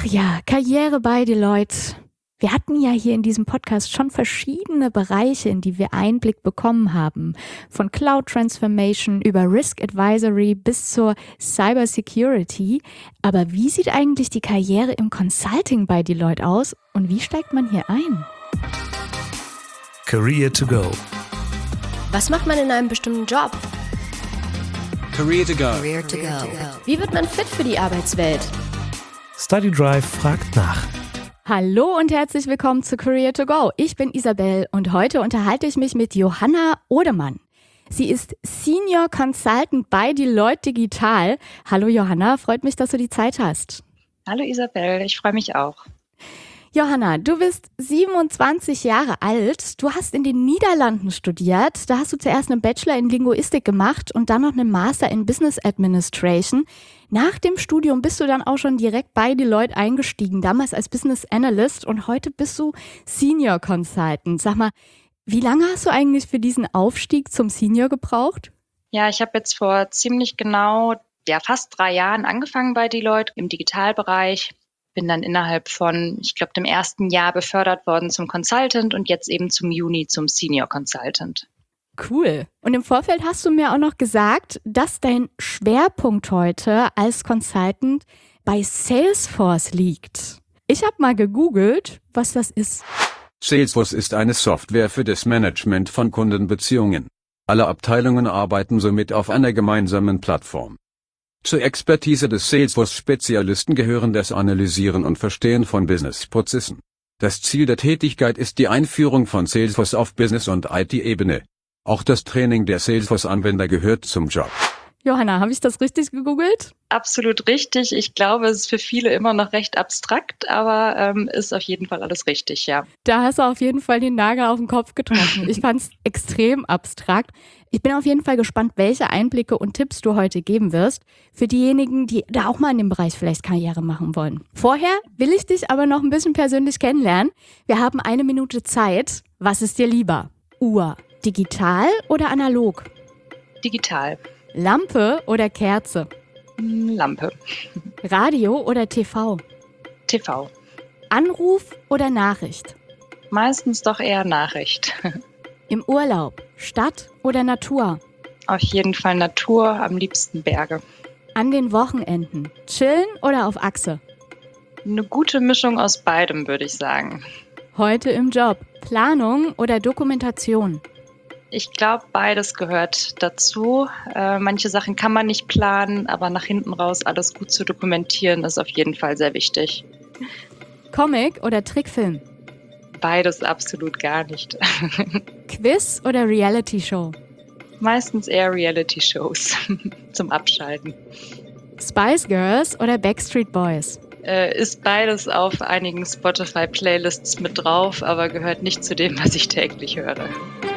ja, Karriere bei Deloitte. Wir hatten ja hier in diesem Podcast schon verschiedene Bereiche, in die wir Einblick bekommen haben. Von Cloud Transformation über Risk Advisory bis zur Cyber Security. Aber wie sieht eigentlich die Karriere im Consulting bei Deloitte aus und wie steigt man hier ein? Career to go. Was macht man in einem bestimmten Job? Career to go. Career to go. Wie wird man fit für die Arbeitswelt? Study Drive fragt nach. Hallo und herzlich willkommen zu Career to Go. Ich bin Isabel und heute unterhalte ich mich mit Johanna Odemann. Sie ist Senior Consultant bei Deloitte Digital. Hallo Johanna, freut mich, dass du die Zeit hast. Hallo Isabel, ich freue mich auch. Johanna, du bist 27 Jahre alt. Du hast in den Niederlanden studiert. Da hast du zuerst einen Bachelor in Linguistik gemacht und dann noch einen Master in Business Administration. Nach dem Studium bist du dann auch schon direkt bei Deloitte eingestiegen, damals als Business Analyst und heute bist du Senior Consultant. Sag mal, wie lange hast du eigentlich für diesen Aufstieg zum Senior gebraucht? Ja, ich habe jetzt vor ziemlich genau, fast 3 Jahren angefangen bei Deloitte im Digitalbereich. Bin dann innerhalb von, ich glaube, dem ersten Jahr befördert worden zum Consultant und jetzt eben zum Juni zum Senior Consultant. Cool. Und im Vorfeld hast du mir auch noch gesagt, dass dein Schwerpunkt heute als Consultant bei Salesforce liegt. Ich habe mal gegoogelt, was das ist. Salesforce ist eine Software für das Management von Kundenbeziehungen. Alle Abteilungen arbeiten somit auf einer gemeinsamen Plattform. Zur Expertise des Salesforce-Spezialisten gehören das Analysieren und Verstehen von Business-Prozessen. Das Ziel der Tätigkeit ist die Einführung von Salesforce auf Business- und IT-Ebene. Auch das Training der Salesforce-Anwender gehört zum Job. Johanna, habe ich das richtig gegoogelt? Absolut richtig. Ich glaube, es ist für viele immer noch recht abstrakt, aber ist auf jeden Fall alles richtig, ja. Da hast du auf jeden Fall den Nagel auf den Kopf getroffen. Ich fand es extrem abstrakt. Ich bin auf jeden Fall gespannt, welche Einblicke und Tipps du heute geben wirst für diejenigen, die da auch mal in dem Bereich vielleicht Karriere machen wollen. Vorher will ich dich aber noch ein bisschen persönlich kennenlernen. Wir haben 1 Minute Zeit. Was ist dir lieber? Uhr, digital oder analog? Digital. Lampe oder Kerze? Lampe. Radio oder TV? TV. Anruf oder Nachricht? Meistens doch eher Nachricht. Im Urlaub, Stadt oder Natur? Auf jeden Fall Natur, am liebsten Berge. An den Wochenenden, chillen oder auf Achse? Eine gute Mischung aus beidem, würde ich sagen. Heute im Job, Planung oder Dokumentation? Ich glaube, beides gehört dazu. Manche Sachen kann man nicht planen, aber nach hinten raus alles gut zu dokumentieren, ist auf jeden Fall sehr wichtig. Comic oder Trickfilm? Beides absolut gar nicht. Quiz oder Reality-Show? Meistens eher Reality-Shows zum Abschalten. Spice Girls oder Backstreet Boys? Ist beides auf einigen Spotify-Playlists mit drauf, aber gehört nicht zu dem, was ich täglich höre.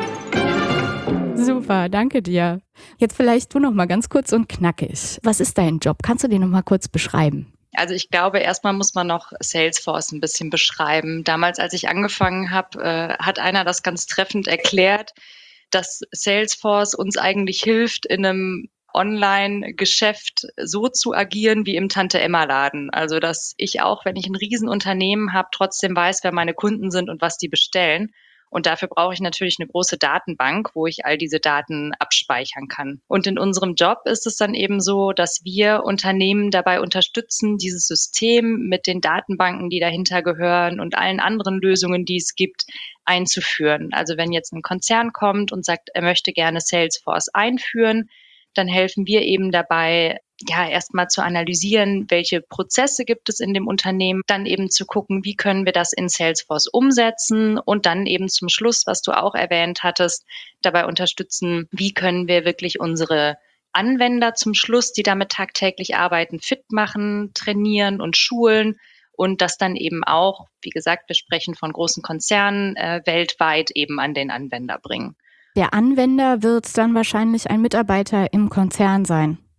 Super, danke dir. Jetzt vielleicht du noch mal ganz kurz und knackig. Was ist dein Job? Kannst du den noch mal kurz beschreiben? Also ich glaube, erstmal muss man noch Salesforce ein bisschen beschreiben. Damals, als ich angefangen habe, hat einer das ganz treffend erklärt, dass Salesforce uns eigentlich hilft, in einem Online-Geschäft so zu agieren wie im Tante-Emma-Laden. Also dass ich auch, wenn ich ein Riesenunternehmen habe, trotzdem weiß, wer meine Kunden sind und was die bestellen. Und dafür brauche ich natürlich eine große Datenbank, wo ich all diese Daten abspeichern kann. Und in unserem Job ist es dann eben so, dass wir Unternehmen dabei unterstützen, dieses System mit den Datenbanken, die dahinter gehören und allen anderen Lösungen, die es gibt, einzuführen. Also wenn jetzt ein Konzern kommt und sagt, er möchte gerne Salesforce einführen, dann helfen wir eben dabei, erstmal zu analysieren, welche Prozesse gibt es in dem Unternehmen, dann eben zu gucken, wie können wir das in Salesforce umsetzen und dann eben zum Schluss, was du auch erwähnt hattest, dabei unterstützen, wie können wir wirklich unsere Anwender zum Schluss, die damit tagtäglich arbeiten, fit machen, trainieren und schulen und das dann eben auch, wie gesagt, wir sprechen von großen Konzernen, weltweit eben an den Anwender bringen. Der Anwender wird dann wahrscheinlich ein Mitarbeiter im Konzern sein.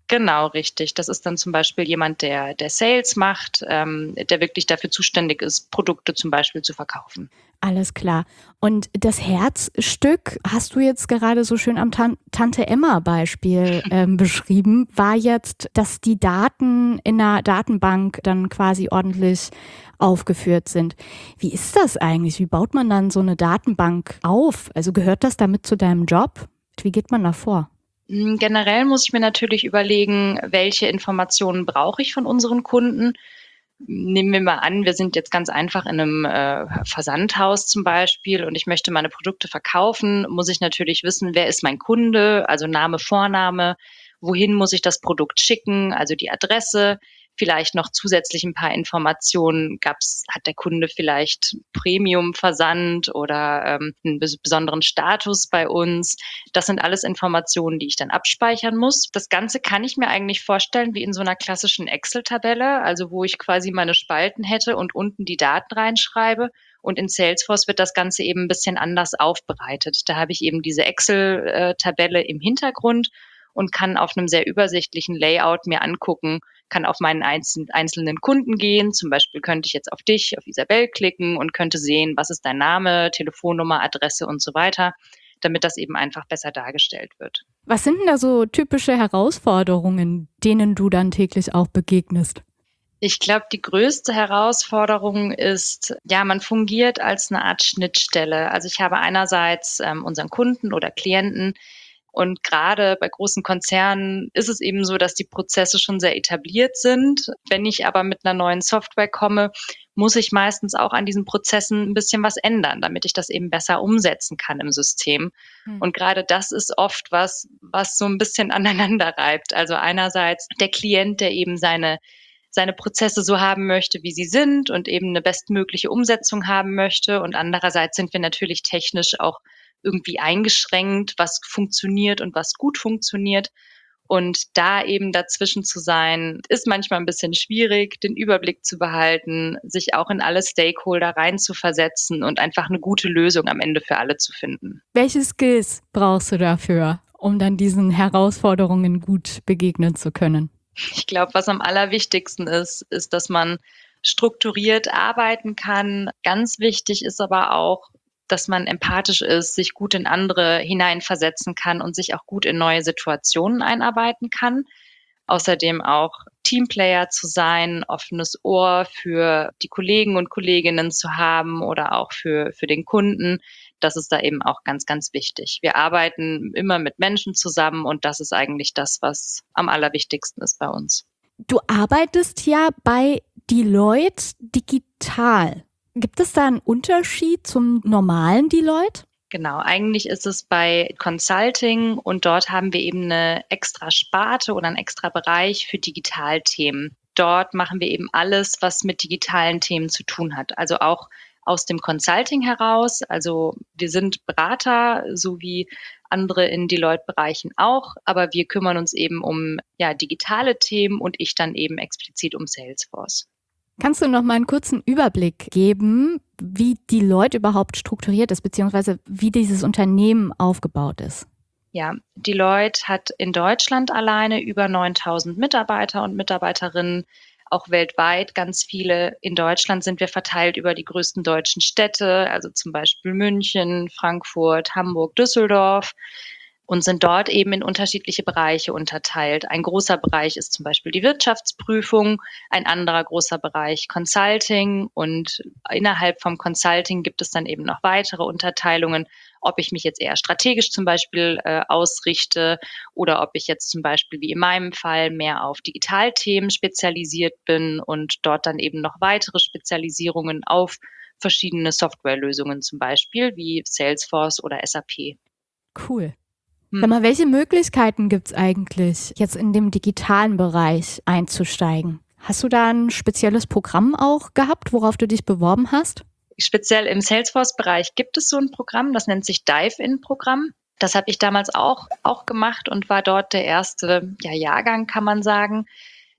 Genau, richtig. Das ist dann zum Beispiel jemand, der Sales macht, der wirklich dafür zuständig ist, Produkte zum Beispiel zu verkaufen. Alles klar. Und das Herzstück hast du jetzt gerade so schön am Tante-Emma-Beispiel beschrieben, war jetzt, dass die Daten in einer Datenbank dann quasi ordentlich aufgeführt sind. Wie ist das eigentlich? Wie baut man dann so eine Datenbank auf? Also gehört das damit zu deinem Job? Wie geht man da vor? Generell muss ich mir natürlich überlegen, welche Informationen brauche ich von unseren Kunden. Nehmen wir mal an, wir sind jetzt ganz einfach in einem Versandhaus zum Beispiel und ich möchte meine Produkte verkaufen, muss ich natürlich wissen, wer ist mein Kunde, also Name, Vorname, wohin muss ich das Produkt schicken, also die Adresse, vielleicht noch zusätzlich ein paar Informationen, hat der Kunde vielleicht Premium-Versand oder einen besonderen Status bei uns. Das sind alles Informationen, die ich dann abspeichern muss. Das Ganze kann ich mir eigentlich vorstellen wie in so einer klassischen Excel-Tabelle, also wo ich quasi meine Spalten hätte und unten die Daten reinschreibe. Und in Salesforce wird das Ganze eben ein bisschen anders aufbereitet. Da habe ich eben diese Excel-Tabelle im Hintergrund und kann auf einem sehr übersichtlichen Layout mir angucken, kann auf meinen einzelnen Kunden gehen. Zum Beispiel könnte ich jetzt auf dich, auf Isabel klicken und könnte sehen, was ist dein Name, Telefonnummer, Adresse und so weiter, damit das eben einfach besser dargestellt wird. Was sind denn da so typische Herausforderungen, denen du dann täglich auch begegnest? Ich glaube, die größte Herausforderung ist, ja, man fungiert als eine Art Schnittstelle. Also ich habe einerseits unseren Kunden oder Klienten, und gerade bei großen Konzernen ist es eben so, dass die Prozesse schon sehr etabliert sind. Wenn ich aber mit einer neuen Software komme, muss ich meistens auch an diesen Prozessen ein bisschen was ändern, damit ich das eben besser umsetzen kann im System. Und gerade das ist oft was so ein bisschen aneinander reibt. Also einerseits der Klient, der eben seine Prozesse so haben möchte, wie sie sind und eben eine bestmögliche Umsetzung haben möchte. Und andererseits sind wir natürlich technisch auch irgendwie eingeschränkt, was funktioniert und was gut funktioniert. Und da eben dazwischen zu sein, ist manchmal ein bisschen schwierig, den Überblick zu behalten, sich auch in alle Stakeholder reinzuversetzen und einfach eine gute Lösung am Ende für alle zu finden. Welche Skills brauchst du dafür, um dann diesen Herausforderungen gut begegnen zu können? Ich glaube, was am allerwichtigsten ist, dass man strukturiert arbeiten kann. Ganz wichtig ist aber auch, dass man empathisch ist, sich gut in andere hineinversetzen kann und sich auch gut in neue Situationen einarbeiten kann. Außerdem auch Teamplayer zu sein, offenes Ohr für die Kollegen und Kolleginnen zu haben oder auch für den Kunden. Das ist da eben auch ganz, ganz wichtig. Wir arbeiten immer mit Menschen zusammen und das ist eigentlich das, was am allerwichtigsten ist bei uns. Du arbeitest ja bei Deloitte digital. Gibt es da einen Unterschied zum normalen Deloitte? Genau, eigentlich ist es bei Consulting und dort haben wir eben eine extra Sparte oder einen extra Bereich für Digitalthemen. Dort machen wir eben alles, was mit digitalen Themen zu tun hat. Also auch aus dem Consulting heraus. Also wir sind Berater, so wie andere in Deloitte-Bereichen auch, aber wir kümmern uns eben um digitale Themen und ich dann eben explizit um Salesforce. Kannst du noch mal einen kurzen Überblick geben, wie Deloitte überhaupt strukturiert ist, beziehungsweise wie dieses Unternehmen aufgebaut ist? Ja, Deloitte hat in Deutschland alleine über 9.000 Mitarbeiter und Mitarbeiterinnen, auch weltweit ganz viele. In Deutschland sind wir verteilt über die größten deutschen Städte, also zum Beispiel München, Frankfurt, Hamburg, Düsseldorf. Und sind dort eben in unterschiedliche Bereiche unterteilt. Ein großer Bereich ist zum Beispiel die Wirtschaftsprüfung, ein anderer großer Bereich Consulting und innerhalb vom Consulting gibt es dann eben noch weitere Unterteilungen, ob ich mich jetzt eher strategisch zum Beispiel ausrichte oder ob ich jetzt zum Beispiel wie in meinem Fall mehr auf Digitalthemen spezialisiert bin und dort dann eben noch weitere Spezialisierungen auf verschiedene Softwarelösungen zum Beispiel wie Salesforce oder SAP. Cool. Sag mal, welche Möglichkeiten gibt es eigentlich, jetzt in dem digitalen Bereich einzusteigen? Hast du da ein spezielles Programm auch gehabt, worauf du dich beworben hast? Speziell im Salesforce-Bereich gibt es so ein Programm, das nennt sich Dive-In-Programm. Das habe ich damals auch gemacht und war dort der erste Jahrgang, kann man sagen.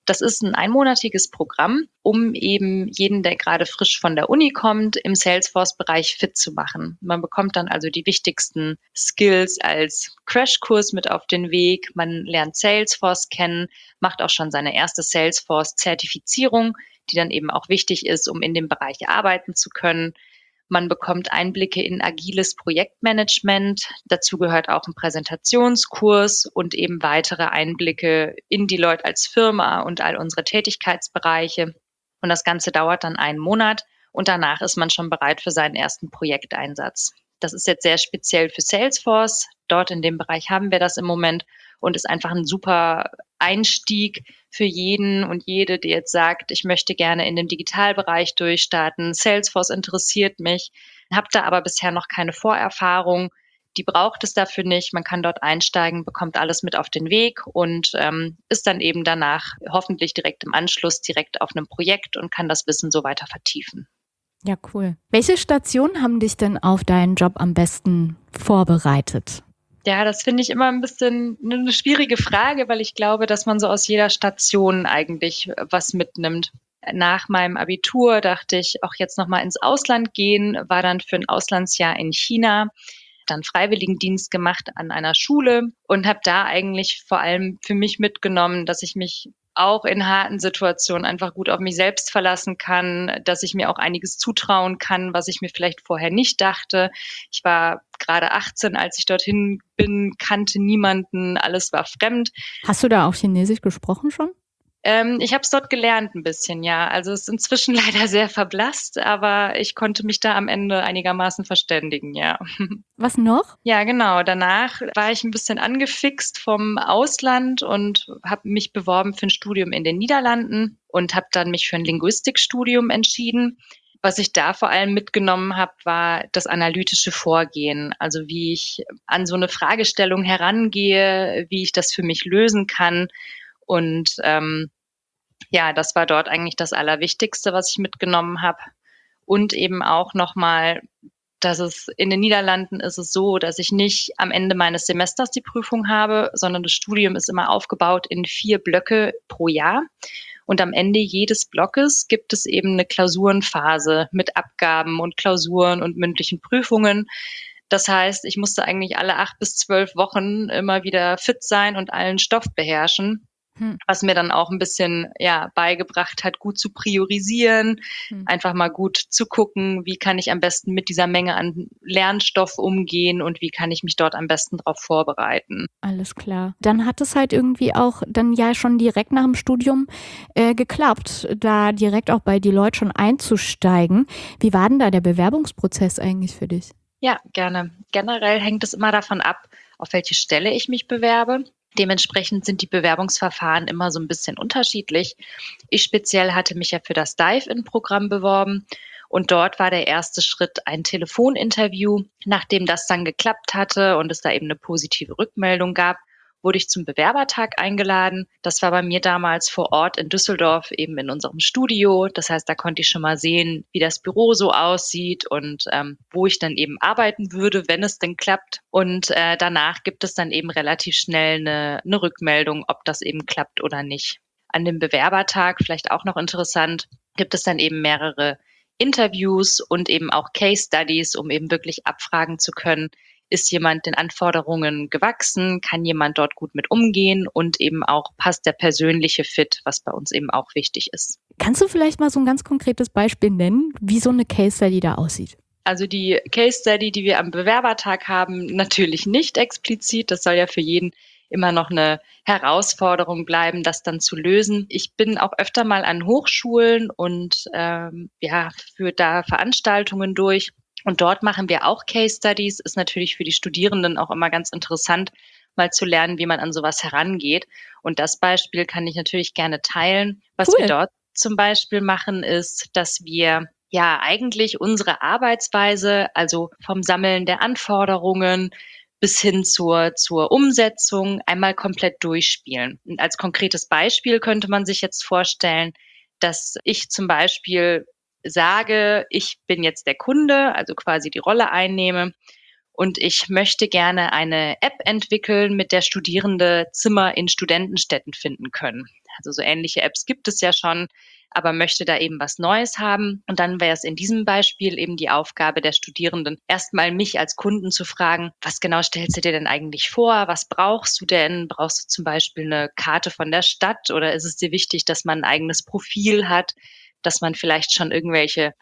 Das ist ein einmonatiges Programm, um eben jeden, der gerade frisch von der Uni kommt, im Salesforce-Bereich fit zu machen. Man bekommt dann also die wichtigsten Skills als Crashkurs mit auf den Weg. Man lernt Salesforce kennen, macht auch schon seine erste Salesforce-Zertifizierung, die dann eben auch wichtig ist, um in dem Bereich arbeiten zu können. Man bekommt Einblicke in agiles Projektmanagement. Dazu gehört auch ein Präsentationskurs und eben weitere Einblicke in Deloitte als Firma und all unsere Tätigkeitsbereiche. Und das Ganze dauert dann einen Monat und danach ist man schon bereit für seinen ersten Projekteinsatz. Das ist jetzt sehr speziell für Salesforce. Dort in dem Bereich haben wir das im Moment und ist einfach ein super Einstieg für jeden und jede, die jetzt sagt, ich möchte gerne in dem Digitalbereich durchstarten. Salesforce interessiert mich, habe da aber bisher noch keine Vorerfahrung. Die braucht es dafür nicht. Man kann dort einsteigen, bekommt alles mit auf den Weg und ist dann eben danach hoffentlich direkt im Anschluss direkt auf einem Projekt und kann das Wissen so weiter vertiefen. Ja, cool. Welche Stationen haben dich denn auf deinen Job am besten vorbereitet? Ja, das finde ich immer ein bisschen eine schwierige Frage, weil ich glaube, dass man so aus jeder Station eigentlich was mitnimmt. Nach meinem Abitur dachte ich, auch jetzt nochmal ins Ausland gehen, war dann für ein Auslandsjahr in China, dann Freiwilligendienst gemacht an einer Schule und habe da eigentlich vor allem für mich mitgenommen, dass ich mich auch in harten Situationen einfach gut auf mich selbst verlassen kann, dass ich mir auch einiges zutrauen kann, was ich mir vielleicht vorher nicht dachte. Ich war gerade 18, als ich dorthin bin, kannte niemanden, alles war fremd. Hast du da auch Chinesisch gesprochen schon? Ich habe es dort gelernt ein bisschen, ja. Also es ist inzwischen leider sehr verblasst, aber ich konnte mich da am Ende einigermaßen verständigen, ja. Was noch? Ja, genau. Danach war ich ein bisschen angefixt vom Ausland und habe mich beworben für ein Studium in den Niederlanden und habe dann mich für ein Linguistikstudium entschieden. Was ich da vor allem mitgenommen habe, war das analytische Vorgehen, also wie ich an so eine Fragestellung herangehe, wie ich das für mich lösen kann. Und ja, das war dort eigentlich das Allerwichtigste, was ich mitgenommen habe. Und eben auch nochmal, dass es in den Niederlanden ist es so, dass ich nicht am Ende meines Semesters die Prüfung habe, sondern das Studium ist immer aufgebaut in 4 Blöcke pro Jahr. Und am Ende jedes Blockes gibt es eben eine Klausurenphase mit Abgaben und Klausuren und mündlichen Prüfungen. Das heißt, ich musste eigentlich alle 8 bis 12 Wochen immer wieder fit sein und allen Stoff beherrschen. Was mir dann auch ein bisschen beigebracht hat, gut zu priorisieren, einfach mal gut zu gucken, wie kann ich am besten mit dieser Menge an Lernstoff umgehen und wie kann ich mich dort am besten darauf vorbereiten. Alles klar. Dann hat es halt irgendwie auch dann ja schon direkt nach dem Studium geklappt, da direkt auch bei Deloitte schon einzusteigen. Wie war denn da der Bewerbungsprozess eigentlich für dich? Ja, gerne. Generell hängt es immer davon ab, auf welche Stelle ich mich bewerbe. Dementsprechend sind die Bewerbungsverfahren immer so ein bisschen unterschiedlich. Ich speziell hatte mich ja für das Dive-In-Programm beworben und dort war der erste Schritt ein Telefoninterview. Nachdem das dann geklappt hatte und es da eben eine positive Rückmeldung gab, wurde ich zum Bewerbertag eingeladen. Das war bei mir damals vor Ort in Düsseldorf, eben in unserem Studio. Das heißt, da konnte ich schon mal sehen, wie das Büro so aussieht und wo ich dann eben arbeiten würde, wenn es denn klappt. Und danach gibt es dann eben relativ schnell eine Rückmeldung, ob das eben klappt oder nicht. An dem Bewerbertag, vielleicht auch noch interessant, gibt es dann eben mehrere Interviews und eben auch Case Studies, um eben wirklich abfragen zu können, ist jemand den Anforderungen gewachsen? Kann jemand dort gut mit umgehen? Und eben auch passt der persönliche Fit, was bei uns eben auch wichtig ist. Kannst du vielleicht mal so ein ganz konkretes Beispiel nennen, wie so eine Case Study da aussieht? Also die Case Study, die wir am Bewerbertag haben, natürlich nicht explizit. Das soll ja für jeden immer noch eine Herausforderung bleiben, das dann zu lösen. Ich bin auch öfter mal an Hochschulen und führe da Veranstaltungen durch. Und dort machen wir auch Case Studies. Ist natürlich für die Studierenden auch immer ganz interessant, mal zu lernen, wie man an sowas herangeht. Und das Beispiel kann ich natürlich gerne teilen. Was wir dort zum Beispiel machen, ist, dass wir ja eigentlich unsere Arbeitsweise, also vom Sammeln der Anforderungen bis hin zur Umsetzung einmal komplett durchspielen. Und als konkretes Beispiel könnte man sich jetzt vorstellen, dass ich zum Beispiel sage, ich bin jetzt der Kunde, also quasi die Rolle einnehme und ich möchte gerne eine App entwickeln, mit der Studierende Zimmer in Studentenstädten finden können. Also so ähnliche Apps gibt es ja schon, aber möchte da eben was Neues haben. Und dann wäre es in diesem Beispiel eben die Aufgabe der Studierenden, erstmal mich als Kunden zu fragen, was genau stellst du dir denn eigentlich vor? Was brauchst du denn? Brauchst du zum Beispiel eine Karte von der Stadt oder ist es dir wichtig, dass man ein eigenes Profil hat? Dass man vielleicht schon irgendwelche,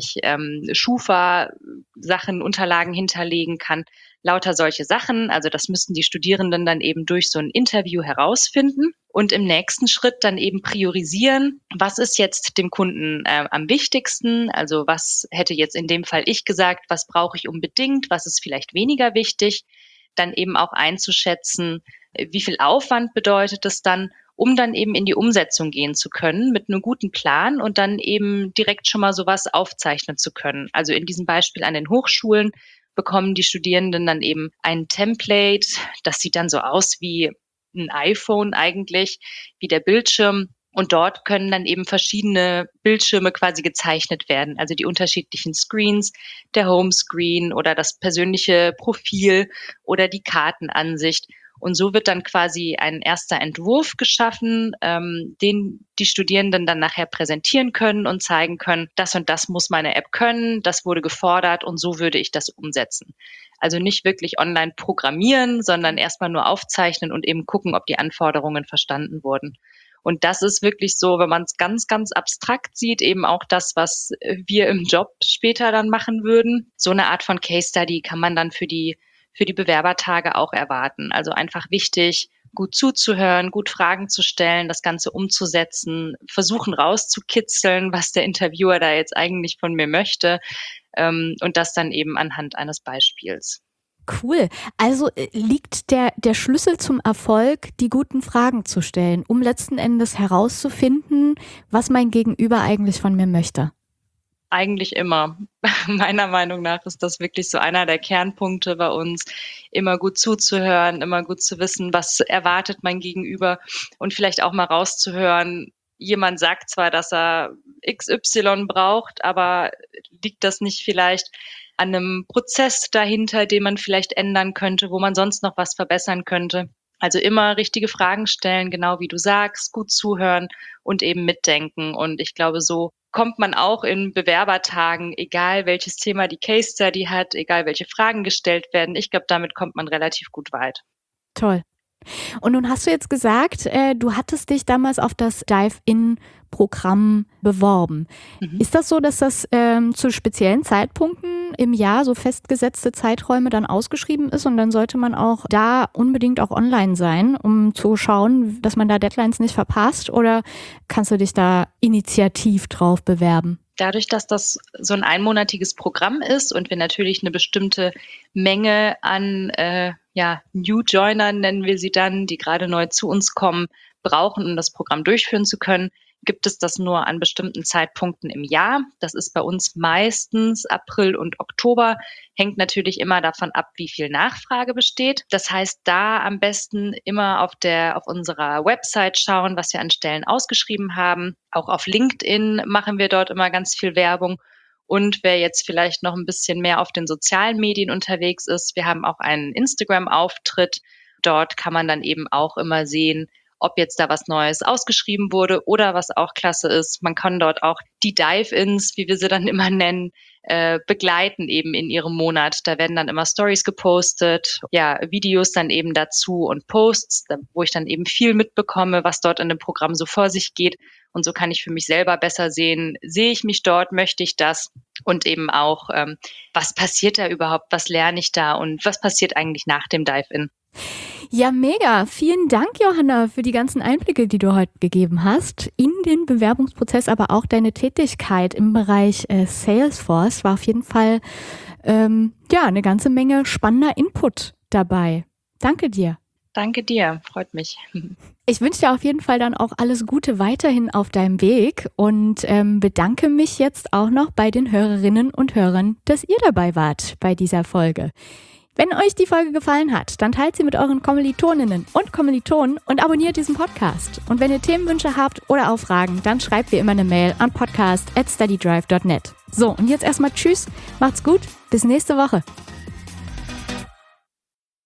Schufa-Sachen, Unterlagen hinterlegen kann. Lauter solche Sachen. Also das müssten die Studierenden dann eben durch so ein Interview herausfinden und im nächsten Schritt dann eben priorisieren, was ist jetzt dem Kunden am wichtigsten? Also was hätte jetzt in dem Fall ich gesagt, was brauche ich unbedingt, was ist vielleicht weniger wichtig? Dann eben auch einzuschätzen, wie viel Aufwand bedeutet es dann, um dann eben in die Umsetzung gehen zu können mit einem guten Plan und dann eben direkt schon mal sowas aufzeichnen zu können. Also in diesem Beispiel an den Hochschulen bekommen die Studierenden dann eben ein Template, das sieht dann so aus wie ein iPhone eigentlich, wie der Bildschirm. Und dort können dann eben verschiedene Bildschirme quasi gezeichnet werden, also die unterschiedlichen Screens, der Homescreen oder das persönliche Profil oder die Kartenansicht. Und so wird dann quasi ein erster Entwurf geschaffen, den die Studierenden dann nachher präsentieren können und zeigen können, das und das muss meine App können, das wurde gefordert und so würde ich das umsetzen. Also nicht wirklich online programmieren, sondern erstmal nur aufzeichnen und eben gucken, ob die Anforderungen verstanden wurden. Und das ist wirklich so, wenn man es ganz, ganz abstrakt sieht, eben auch das, was wir im Job später dann machen würden. So eine Art von Case Study kann man dann für die Bewerbertage auch erwarten. Also einfach wichtig, gut zuzuhören, gut Fragen zu stellen, das Ganze umzusetzen, versuchen rauszukitzeln, was der Interviewer da jetzt eigentlich von mir möchte, und das dann eben anhand eines Beispiels. Cool. Also liegt der Schlüssel zum Erfolg, die guten Fragen zu stellen, um letzten Endes herauszufinden, was mein Gegenüber eigentlich von mir möchte? Eigentlich immer. Meiner Meinung nach ist das wirklich so einer der Kernpunkte bei uns, immer gut zuzuhören, immer gut zu wissen, was erwartet mein Gegenüber und vielleicht auch mal rauszuhören, jemand sagt zwar, dass er XY braucht, aber liegt das nicht vielleicht an einem Prozess dahinter, den man vielleicht ändern könnte, wo man sonst noch was verbessern könnte? Also immer richtige Fragen stellen, genau wie du sagst, gut zuhören und eben mitdenken. Und ich glaube, so kommt man auch in Bewerbertagen, egal welches Thema die Case Study hat, egal welche Fragen gestellt werden. Ich glaube, damit kommt man relativ gut weit. Toll. Und nun hast du jetzt gesagt, du hattest dich damals auf das Dive-In-Programm beworben. Mhm. Ist das so, dass das zu speziellen Zeitpunkten im Jahr so festgesetzte Zeiträume dann ausgeschrieben ist und dann sollte man auch da unbedingt auch online sein, um zu schauen, dass man da Deadlines nicht verpasst, oder kannst du dich da initiativ drauf bewerben? Dadurch, dass das so ein einmonatiges Programm ist und wir natürlich eine bestimmte Menge an New Joinern, nennen wir sie dann, die gerade neu zu uns kommen, brauchen, um das Programm durchführen zu können, gibt es das nur an bestimmten Zeitpunkten im Jahr. Das ist bei uns meistens April und Oktober. Hängt natürlich immer davon ab, wie viel Nachfrage besteht. Das heißt, da am besten immer auf unserer Website schauen, was wir an Stellen ausgeschrieben haben. Auch auf LinkedIn machen wir dort immer ganz viel Werbung. Und wer jetzt vielleicht noch ein bisschen mehr auf den sozialen Medien unterwegs ist, wir haben auch einen Instagram-Auftritt. Dort kann man dann eben auch immer sehen, ob jetzt da was Neues ausgeschrieben wurde oder was auch klasse ist. Man kann dort auch die Dive-Ins, wie wir sie dann immer nennen, begleiten eben in ihrem Monat. Da werden dann immer Stories gepostet, Videos dann eben dazu und Posts, wo ich dann eben viel mitbekomme, was dort in dem Programm so vor sich geht. Und so kann ich für mich selber besser sehen, sehe ich mich dort, möchte ich das? Und eben auch, was passiert da überhaupt, was lerne ich da und was passiert eigentlich nach dem Dive-In? Ja, mega. Vielen Dank, Johanna, für die ganzen Einblicke, die du heute gegeben hast in den Bewerbungsprozess, aber auch deine Tätigkeit im Bereich Salesforce. War auf jeden Fall eine ganze Menge spannender Input dabei. Danke dir. Danke dir, freut mich. Ich wünsche dir auf jeden Fall dann auch alles Gute weiterhin auf deinem Weg und bedanke mich jetzt auch noch bei den Hörerinnen und Hörern, dass ihr dabei wart bei dieser Folge. Wenn euch die Folge gefallen hat, dann teilt sie mit euren Kommilitoninnen und Kommilitonen und abonniert diesen Podcast. Und wenn ihr Themenwünsche habt oder auch Fragen, dann schreibt wie immer eine Mail an podcast@studydrive.net. So, und jetzt erstmal tschüss, macht's gut, bis nächste Woche.